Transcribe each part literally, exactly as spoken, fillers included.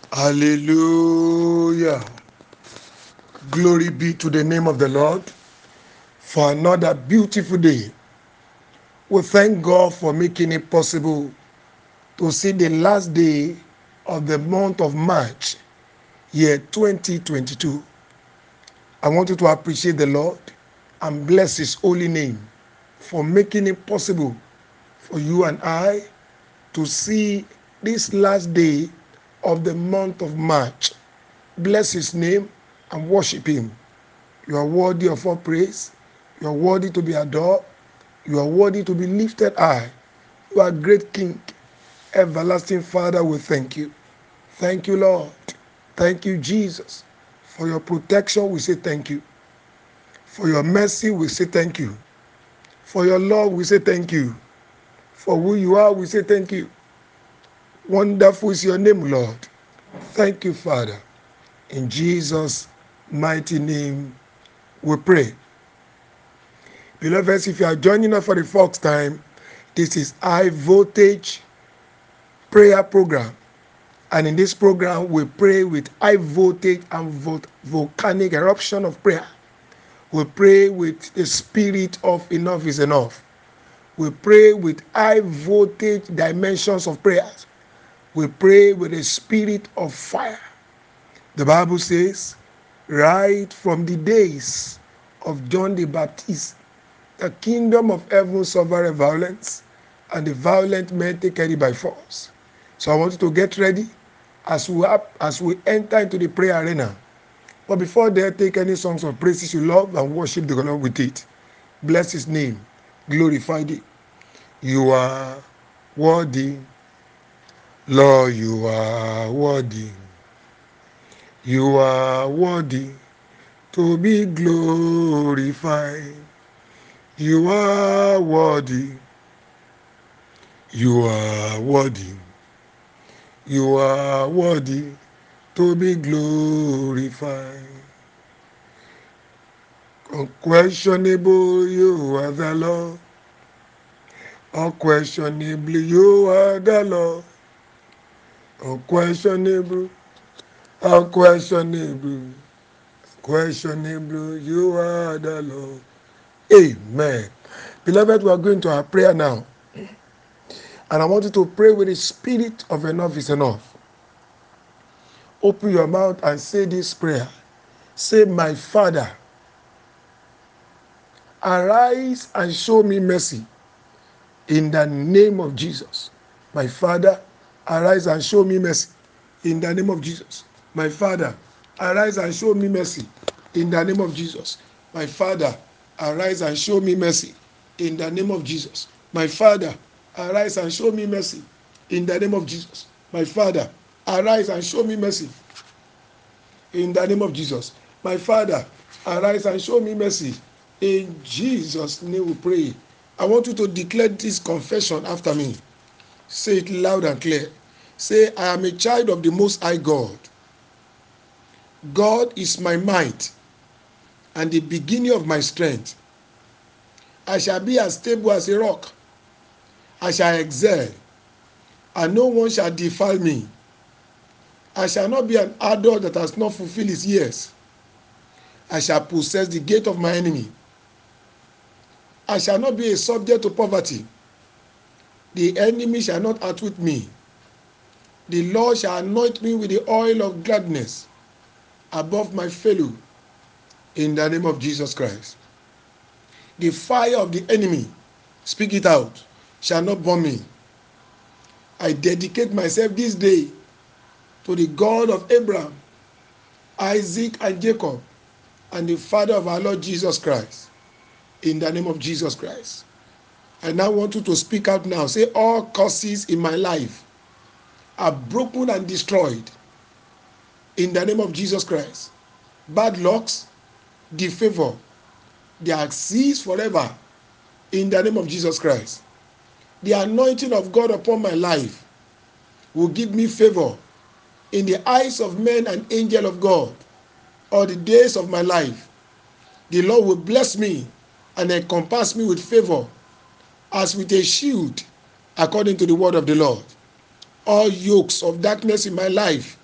Hallelujah. Glory be to the name of the Lord for another beautiful day. We thank God for making it possible to see the last day of the month of March, year twenty twenty-two. I want you to appreciate the Lord and bless His holy name for making it possible for you and I to see this last day of the month of March. Bless His name and worship Him. You are worthy of all praise. You are worthy to be adored. You are worthy to be lifted high. You are great King. Everlasting Father, we thank you. Thank you, Lord. Thank you, Jesus. For your protection, we say thank you. For your mercy, we say thank you. For your love, we say thank you. For who you are, we say thank you. Wonderful is your name, Lord. Thank you, Father. In Jesus' mighty name, we pray. Beloved, if you are joining us for the first time, this is High Voltage Prayer Program. And in this program, we pray with high voltage and volcanic eruption of prayer. We pray with the spirit of enough is enough. We pray with high voltage dimensions of prayers. We pray with a spirit of fire. The Bible says, right from the days of John the Baptist, the kingdom of heaven suffered violence, and the violent men take it by force. So I want you to get ready as we have, as we enter into the prayer arena. But before that, take any songs of praises you love and worship the Lord with it. Bless His name, glorify Thee. You are worthy, Lord. You are worthy. You are worthy to be glorified. You are worthy. You are worthy. You are worthy to be glorified. Unquestionable, you are the Lord. Unquestionably, you are the Lord. Unquestionable, unquestionable, questionable, you are the Lord. Amen. Beloved, we are going to our prayer now. And I want you to pray with the spirit of enough is enough. Open your mouth and say this prayer. Say, my Father, arise and show me mercy in the name of Jesus. My Father, arise and show me mercy in the name of Jesus. My Father, arise and show me mercy in the name of Jesus. My Father, arise and show me mercy in the name of Jesus. My Father, arise and show me mercy in the name of Jesus. My Father, arise and show me mercy in the name of Jesus. My Father, arise and show me mercy. In Jesus' name we pray. I want you to declare this confession after me. Say it loud and clear. Say, I am a child of the Most High God. God is my might and the beginning of my strength. I shall be as stable as a rock. I shall excel, and no one shall defile me. I shall not be an adult that has not fulfilled his years. I shall possess the gate of my enemy. I shall not be a subject to poverty. The enemy shall not outwit me. The Lord shall anoint me with the oil of gladness above my fellow, in the name of Jesus Christ. The fire of the enemy, speak it out, shall not burn me. I dedicate myself this day to the God of Abraham, Isaac, and Jacob, and the Father of our Lord Jesus Christ, in the name of Jesus Christ. I now want you to speak out now. Say, all curses in my life are broken and destroyed in the name of Jesus Christ. Bad lucks, disfavor, they are ceased forever in the name of Jesus Christ. The anointing of God upon my life will give me favor in the eyes of men and angel of God all the days of my life. The Lord will bless me and encompass me with favor as with a shield, according to the word of the Lord. All yokes of darkness in my life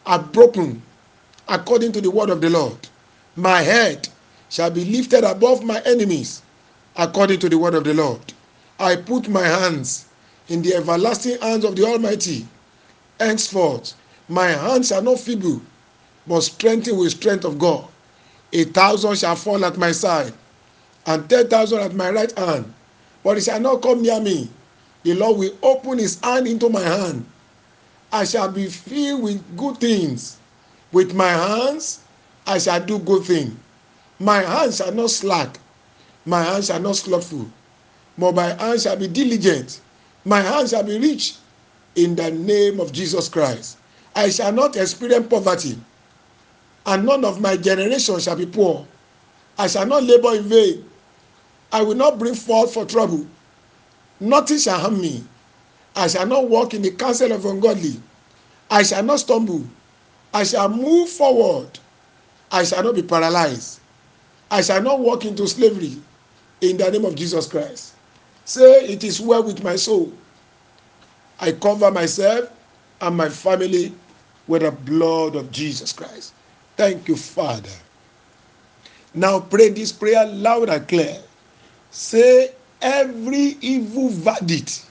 are broken according to the word of the Lord. My head shall be lifted above my enemies according to the word of the Lord. I put my hands in the everlasting hands of the Almighty. Henceforth, my hands shall not feeble, but strengthened with strength of God. A thousand shall fall at my side, and ten thousand at my right hand, but it shall not come near me. The Lord will open his hand into my hand. I shall be filled with good things. With my hands I shall do good things. My hands shall not slack, my hands shall not slothful, but my hands shall be diligent. My hands shall be rich in the name of Jesus Christ. I shall not experience poverty, and none of my generation shall be poor. I shall not labor in vain. I will not bring forth for trouble. Nothing shall harm me. I shall not walk in the counsel of ungodly. I shall not stumble. I shall move forward. I shall not be paralyzed. I shall not walk into slavery in the name of Jesus Christ. Say, it is well with my soul. I cover myself and my family with the blood of Jesus Christ. Thank you, Father. Now pray this prayer loud and clear. Say, every evil verdict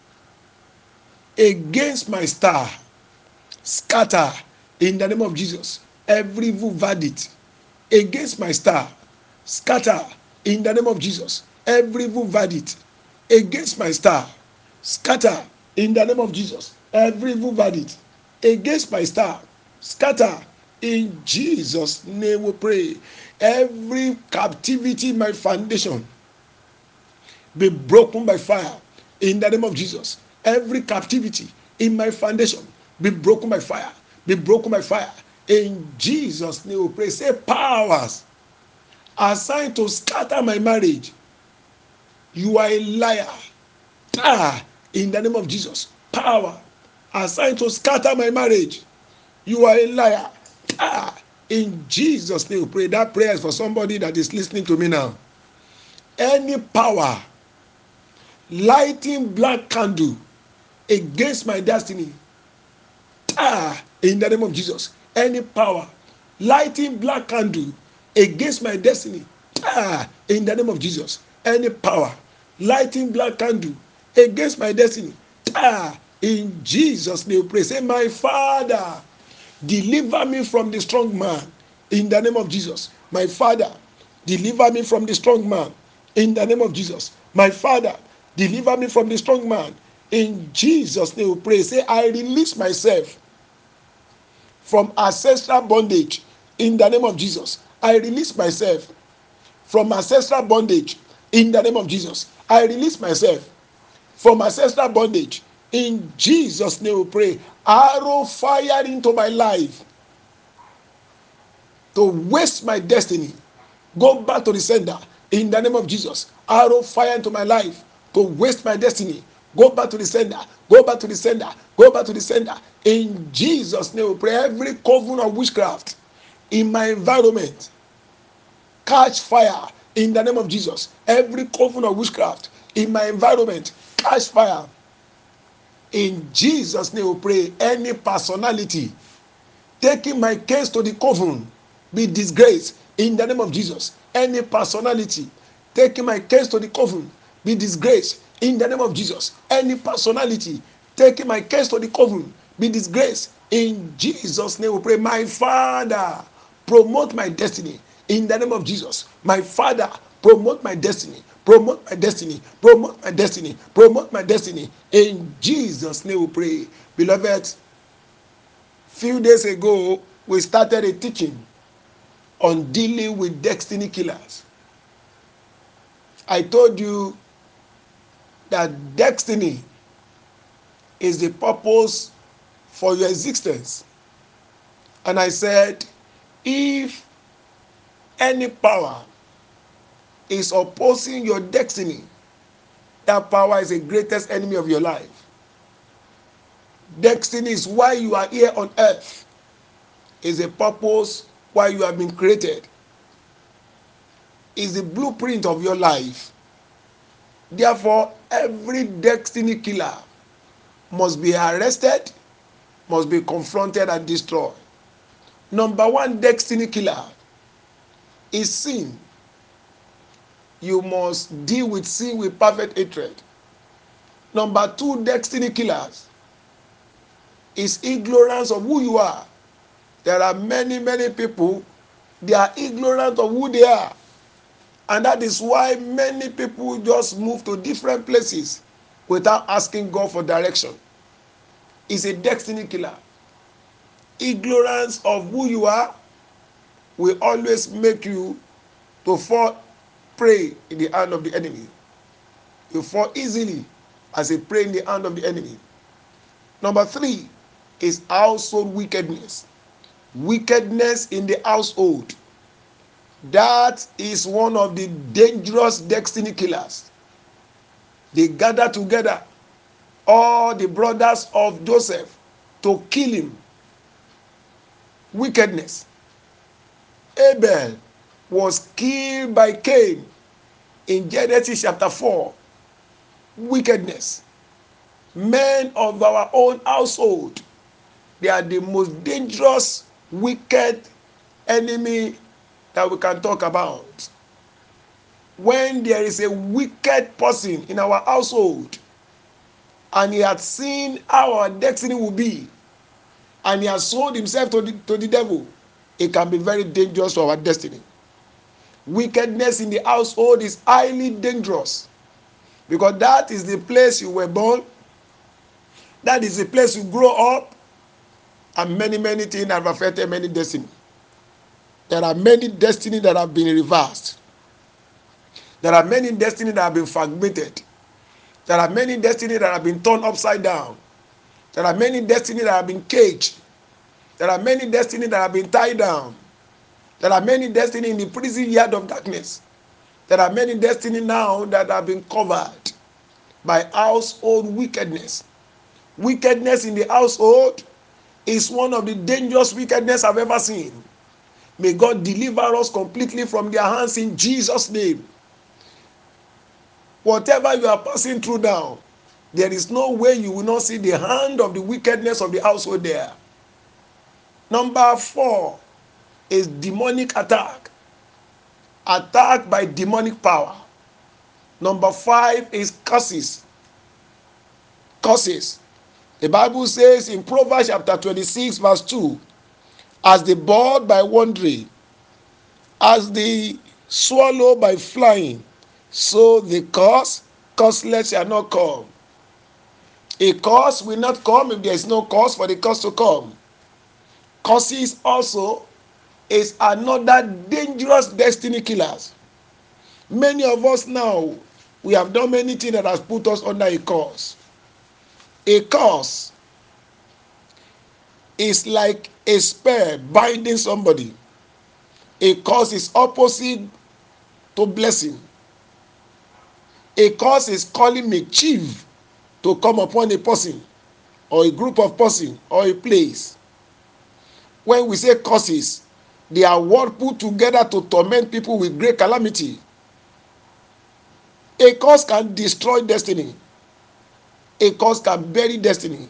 against my star, scatter in the name of Jesus. Every evil verdict against my star, scatter in the name of Jesus. Every evil verdict against my star, scatter in the name of Jesus. Every evil verdict against my star, scatter in Jesus' name we pray. Every captivity in my foundation be broken by fire in the name of Jesus. Every captivity in my foundation be broken by fire. Be broken by fire. In Jesus' name we pray. Say, powers assigned to scatter my marriage, you are a liar. Ah, in the name of Jesus. Power assigned to scatter my marriage, you are a liar. Ah, in Jesus' name we pray. That prayer is for somebody that is listening to me now. Any power lighting black candle against my destiny, ah, in the name of Jesus. Any power lighting black candle against my destiny, ah, in the name of Jesus. Any power lighting black candle against my destiny, ah, in Jesus' name we pray. Say, my Father, deliver me from the strong man in the name of Jesus. My Father, deliver me from the strong man in the name of Jesus. My Father, deliver me from the strong man in Jesus' name we pray. Say, I release myself from ancestral bondage in the name of Jesus. I release myself from ancestral bondage in the name of Jesus. I release myself from ancestral bondage in Jesus' name we pray. Arrow fired into my life to waste my destiny, go back to the sender in the name of Jesus. Arrow fire into my life to waste my destiny, go back to the sender, go back to the sender, go back to the sender in Jesus' name we pray. Every covenant of witchcraft in my environment, catch fire in the name of Jesus. Every covenant of witchcraft in my environment, catch fire in Jesus' name we pray. Any personality taking my case to the coven be disgraced in the name of Jesus. Any personality taking my case to the coven be disgraced in the name of Jesus. Any personality taking my case to the coven be disgraced in Jesus' name we pray. My Father, promote my destiny in the name of Jesus. My Father, promote my destiny, promote my destiny, promote my destiny, promote my destiny in Jesus' name we pray. Beloved, few days ago we started a teaching on dealing with destiny killers. I told you that destiny is the purpose for your existence, and I said, if any power is opposing your destiny, that power is the greatest enemy of your life. Destiny is why you are here on earth, is the purpose why you have been created, is the blueprint of your life. Therefore, every destiny killer must be arrested, must be confronted and destroyed. Number one destiny killer is sin. You must deal with sin with perfect hatred. Number two destiny killers is ignorance of who you are. There are many, many people, they are ignorant of who they are. And that is why many people just move to different places without asking God for direction. It's a destiny killer. Ignorance of who you are will always make you to fall prey in the hand of the enemy. You fall easily as a prey in the hand of the enemy. Number three is household wickedness. Wickedness in the household. That is one of the dangerous destiny killers. They gather together, all the brothers of Joseph, to kill him. Wickedness. Abel was killed by Cain in Genesis chapter four. Wickedness. Men of our own household, they are the most dangerous, wicked enemy that we can talk about. When there is a wicked person in our household and he has seen how our destiny will be and he has sold himself to the, to the devil, it can be very dangerous to our destiny. Wickedness in the household is highly dangerous because that is the place you were born, that is the place you grow up, and many, many things have affected many destiny. There are many destinies that have been reversed. There are many destinies that have been fragmented. There are many destinies that have been turned upside down. There are many destinies that have been caged. There are many destinies that have been tied down. There are many destinies in the prison yard of darkness. There are many destinies now that have been covered by household wickedness. Wickedness in the household is one of the dangerous wickedness I've ever seen. May God deliver us completely from their hands in Jesus' name. Whatever you are passing through now, there is no way you will not see the hand of the wickedness of the household there. Number four is demonic attack. Attack by demonic power. Number five is curses. Curses. The Bible says in Proverbs chapter twenty-six verse two, as the bird by wandering, as the swallow by flying, so the curse, curseless shall not come. A curse will not come if there is no cause for the curse to come. Curses also is another dangerous destiny killers. Many of us now, we have done many things that has put us under a curse. A curse is like a spear binding somebody. A curse is opposite to blessing. A curse is calling mischief to come upon a person or a group of person or a place. When we say curses, they are words put together to torment people with great calamity. A curse can destroy destiny. A curse can bury destiny.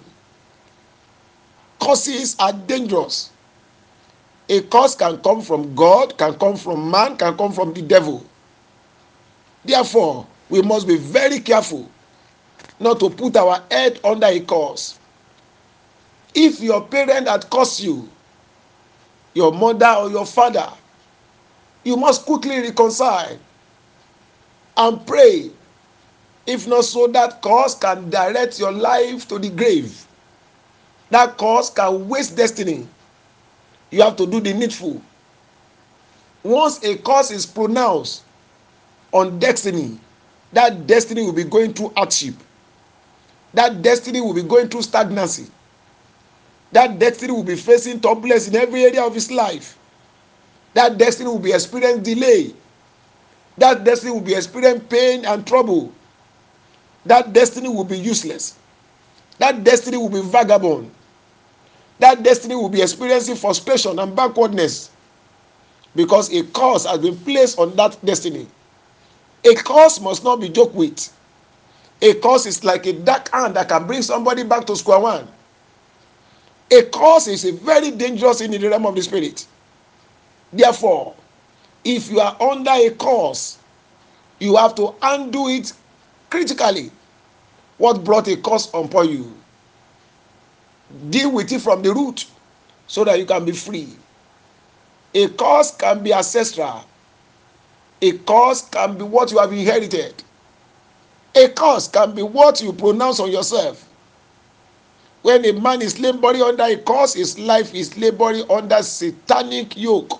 Curses are dangerous. A curse can come from God, can come from man, can come from the devil. Therefore, we must be very careful not to put our head under a curse. If your parent had cursed you, your mother or your father, you must quickly reconcile and pray. If not so, that curse can direct your life to the grave. That curse can waste destiny. You have to do the needful. Once a curse is pronounced on destiny, that destiny will be going through hardship. That destiny will be going through stagnancy. That destiny will be facing turbulence in every area of his life. That destiny will be experiencing delay. That destiny will be experiencing pain and trouble. That destiny will be useless. That destiny will be vagabond. That destiny will be experiencing frustration and backwardness because a curse has been placed on that destiny. A curse must not be joked with. A curse is like a dark hand that can bring somebody back to square one. A curse is a very dangerous thing in the realm of the spirit. Therefore, if you are under a curse, you have to undo it critically. What brought a curse upon you? Deal with it from the root so that you can be free. A curse can be ancestral. A curse can be what you have inherited. A curse can be what you pronounce on yourself. When a man is laboring under a curse, his life is laboring under satanic yoke.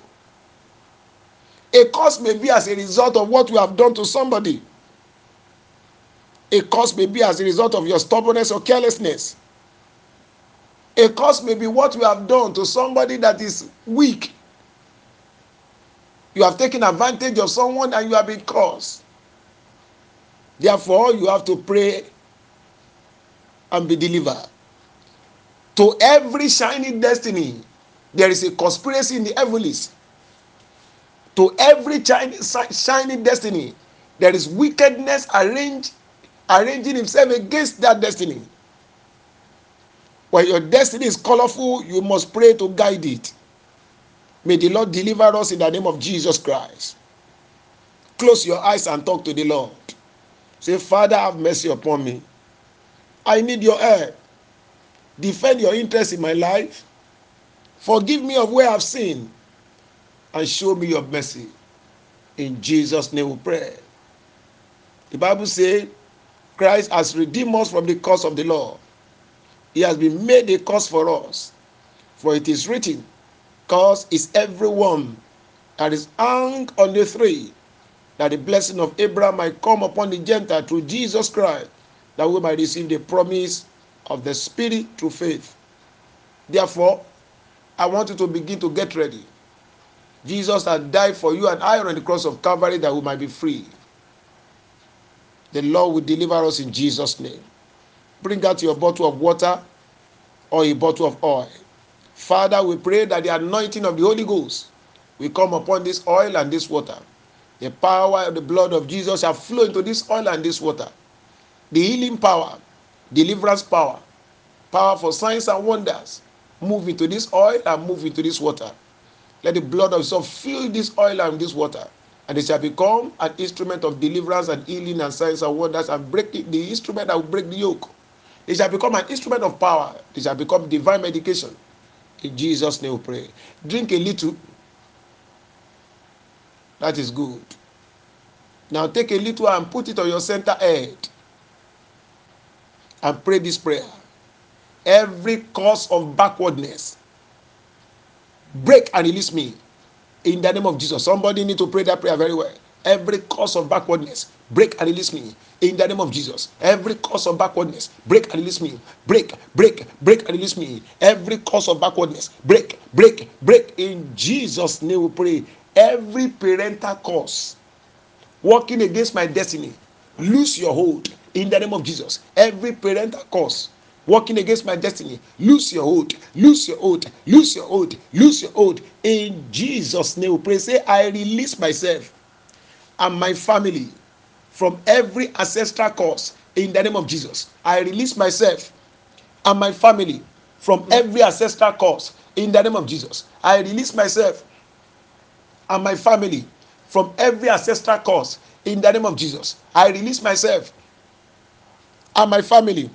A curse may be as a result of what you have done to somebody. A curse may be as a result of your stubbornness or carelessness. A curse may be what you have done to somebody that is weak. You have taken advantage of someone and you have been cursed. Therefore, you have to pray and be delivered. To every shining destiny, there is a conspiracy in the heavens. To every shining destiny, there is wickedness arranged, arranging himself against that destiny. When your destiny is colorful, you must pray to guide it. May the Lord deliver us in the name of Jesus Christ. Close your eyes and talk to the Lord. Say, Father, have mercy upon me. I need your help. Defend your interest in my life. Forgive me of where I've sinned. And show me your mercy. In Jesus' name we pray. The Bible says, Christ has redeemed us from the curse of the law. He has been made a curse for us. For it is written, curse is everyone that is hung on the tree, that the blessing of Abraham might come upon the Gentile through Jesus Christ, that we might receive the promise of the Spirit through faith. Therefore, I want you to begin to get ready. Jesus had died for you and I on the cross of Calvary that we might be free. The Lord will deliver us in Jesus' name. Bring out your bottle of water or a bottle of oil. Father, we pray that the anointing of the Holy Ghost will come upon this oil and this water. The power of the blood of Jesus shall flow into this oil and this water. The healing power, deliverance power, power for signs and wonders, move into this oil and move into this water. Let the blood of Jesus fill this oil and this water, and it shall become an instrument of deliverance and healing and signs and wonders, and break it, the instrument that will break the yoke. It shall become an instrument of power. It shall become divine medication. In Jesus' name we pray. Drink a little. That is good. Now take a little and put it on your center head. And pray this prayer. Every cause of backwardness, break and release me. In the name of Jesus. Somebody need to pray that prayer very well. Every cause of backwardness, break and release me. In the name of Jesus. Every cause of backwardness, break and release me. Break, break, break and release me. Every cause of backwardness, break, break, break. In Jesus' name we pray. Every parental cause working against my destiny, lose your hold. In the name of Jesus. Every parental cause working against my destiny, lose your hold, lose your hold, lose your hold, lose your hold. In Jesus' name we pray. Say, I release myself and my family from every ancestral curse. In the name of Jesus. I release myself and my family from every ancestral curse. In the name of Jesus. I release myself and my family from every ancestral curse. In the name of Jesus. I release myself and my family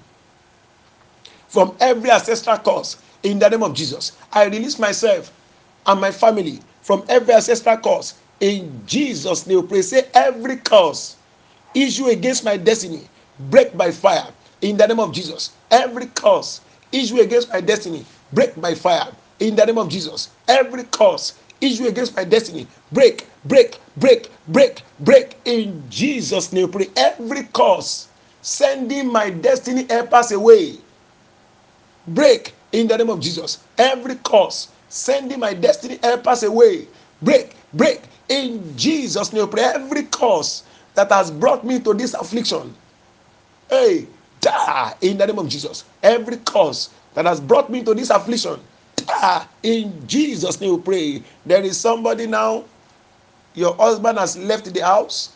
from every ancestral curse. In the name of Jesus. I release myself and my family from every ancestral curse. In Jesus' name we pray. Say, every curse issue against my destiny, break by fire. In the name of Jesus. Every curse issue against my destiny, break by fire. In the name of Jesus. Every curse issue against my destiny, break, break, break, break, break. In Jesus' name we pray. Every curse sending my destiny helpers away, break. In the name of Jesus. Every curse sending my destiny helpers away, break, break. In Jesus' name we pray. Every curse that has brought me to this affliction, hey, die in the name of Jesus. Every curse that has brought me to this affliction, die in Jesus' name we pray. There is somebody now, your husband has left the house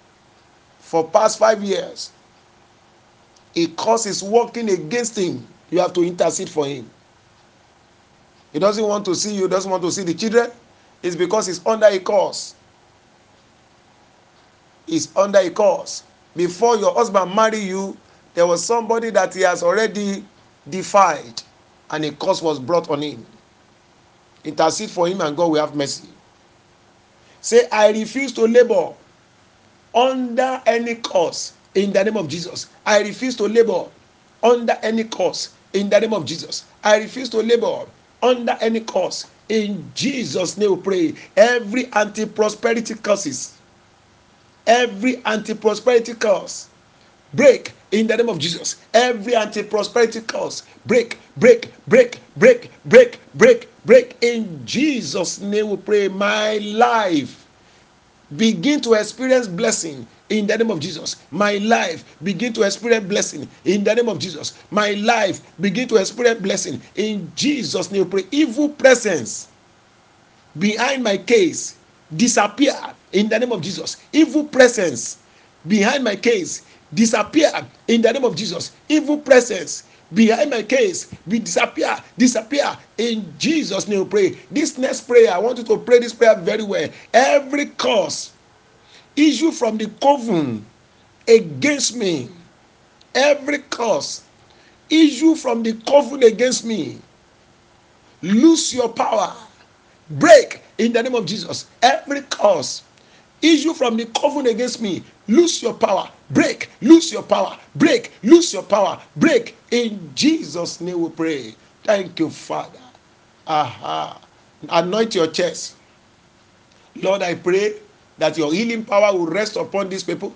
for past five years. A curse is working against him You have to intercede for him. He doesn't want to see you, doesn't want to see the children. It's because he's under a curse. He's under a curse. Before your husband marry you, there was somebody that he has already defied, and a curse was brought on him. Intercede for him, and God will have mercy. Say, I refuse to labor under any curse in the name of Jesus. I refuse to labor under any curse in the name of Jesus. I refuse to labor under any curse. In Jesus' name we pray. Every anti-prosperity curses, every anti-prosperity curse, break in the name of Jesus. Every anti-prosperity curse, break, break, break, break, break, break, break. In Jesus' name we pray. My life begin to experience blessing in the name of Jesus. My life begin to experience blessing in the name of Jesus. My life begin to experience blessing in Jesus' name. Pray. Evil presence behind my case disappear in the name of Jesus. Evil presence behind my case disappear in the name of Jesus. Evil presence behind my case be disappear, disappear in Jesus' name. Pray. This next prayer, I want you to pray this prayer very well. Every curse issue from the coven against me, every curse issue from the coven against me, lose your power, break in the name of Jesus. Every curse issue from the coven against me, lose your power, break, lose your power, break, lose your power, break. In Jesus' name we pray. Thank you, Father. Aha. Anoint your chest. Lord, I pray that your healing power will rest upon these people.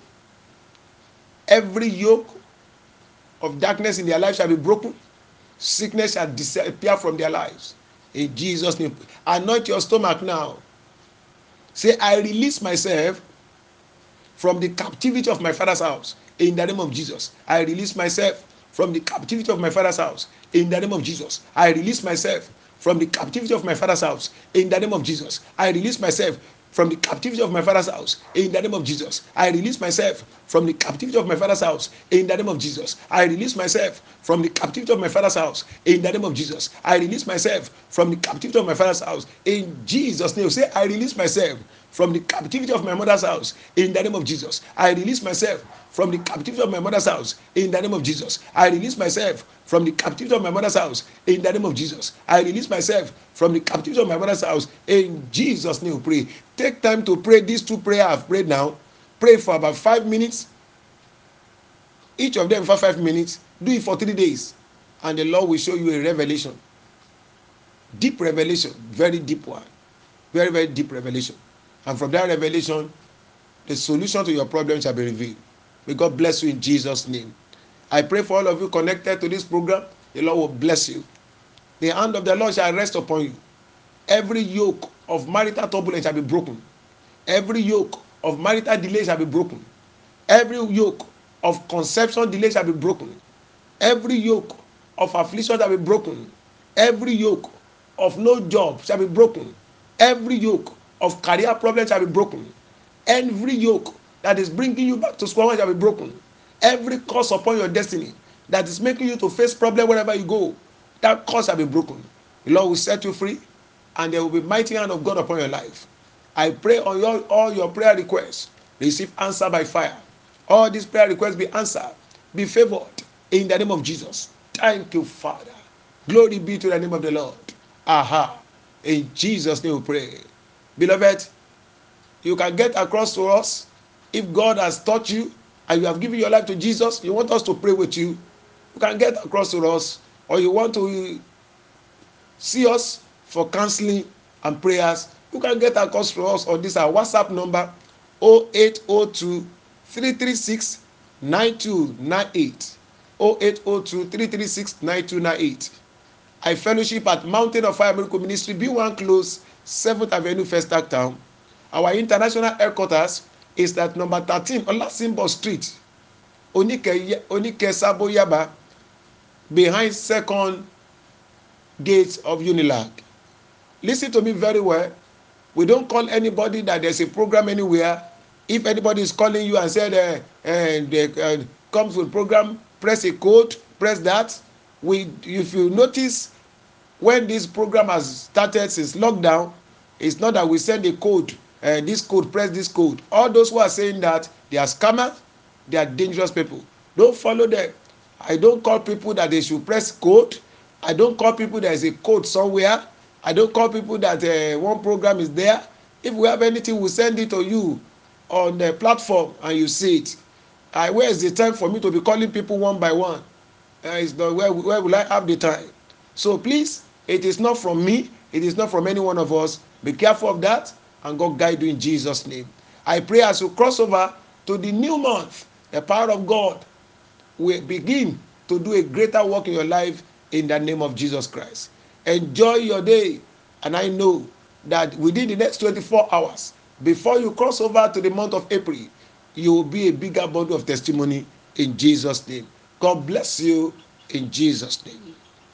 Every yoke of darkness in their lives shall be broken. Sickness shall disappear from their lives. In Jesus' name. Anoint your stomach now. Say, I release myself from the captivity of my father's house. In the name of Jesus. I release myself from the captivity of my father's house. In the name of Jesus. I release myself from the captivity of my father's house. In the name of Jesus. I release myself from the captivity of my father's house. In the name of Jesus. I release myself from the captivity of my father's house. In the name of Jesus. I release myself from the captivity of my father's house. In the name of Jesus. I release myself from the captivity of my father's house. In Jesus' name. Say, I release myself from the captivity of my mother's house. In the name of Jesus. I release myself from the captivity of my mother's house. In the name of Jesus. I release myself from the captivity of my mother's house. In the name of Jesus. I release myself from the captivity of my mother's house. In Jesus' name, pray. Take time to pray these two prayers I've prayed now. Pray for about five minutes. Each of them for five minutes. Do it for three days. And the Lord will show you a revelation. Deep revelation. Very deep one. Very, very deep revelation. And from that revelation, the solution to your problem shall be revealed. May God bless you in Jesus' name. I pray for all of you connected to this program. The Lord will bless you. The hand of the Lord shall rest upon you. Every yoke of marital turbulence shall be broken. Every yoke of marital delay shall be broken. Every yoke of conception delay shall be broken. Every yoke of affliction shall be broken. Every yoke of no job shall be broken. Every yoke of career problems shall be broken. Every yoke that is bringing you back to square one shall be broken. Every curse upon your destiny that is making you to face problem wherever you go, that curse shall be broken. The Lord will set you free, and there will be mighty hand of God upon your life. I pray on your all your prayer requests receive answer by fire. All these prayer requests be answered, be favored in the name of Jesus. Thank you, Father. Glory be to the name of the Lord. Aha. In Jesus' name we pray. Beloved, you can get across to us. If God has taught you and you have given your life to Jesus, you want us to pray with you, you can get across to us. Or you want to see us for counseling and prayers, you can get across to us on this our WhatsApp number zero eight zero two, three three six, nine two nine eight. zero eight zero two, three three six, nine two nine eight. I fellowship at Mountain of Fire Miracle Ministry, B one Close, seventh Avenue, Festac Town. Our international headquarters is at number thirteen Olasimbo Street, Onike, Onike Sabo Yaba, behind second gate of Unilag. Listen to me very well. We don't call anybody that there's a program anywhere. If anybody is calling you and said, uh, and uh, uh, comes with program, press a code, press that. we, if you notice, when this program has started since lockdown, it's not that we send a code, uh, this code, press this code. All those who are saying that, they are scammers, they are dangerous people. Don't follow them. I don't call people that they should press code. I don't call people there is a code somewhere. I don't call people that uh, one program is there. If we have anything, we'll send it to you on the platform and you see it. Uh, where is the time for me to be calling people one by one? Uh, it's not, where, where will I have the time? So please, it is not from me. It is not from any one of us. Be careful of that, and God guide you in Jesus' name. I pray as you cross over to the new month, the power of God will begin to do a greater work in your life in the name of Jesus Christ. Enjoy your day, and I know that within the next twenty-four hours, before you cross over to the month of April, you will be a bigger bundle of testimony in Jesus' name. God bless you in Jesus' name.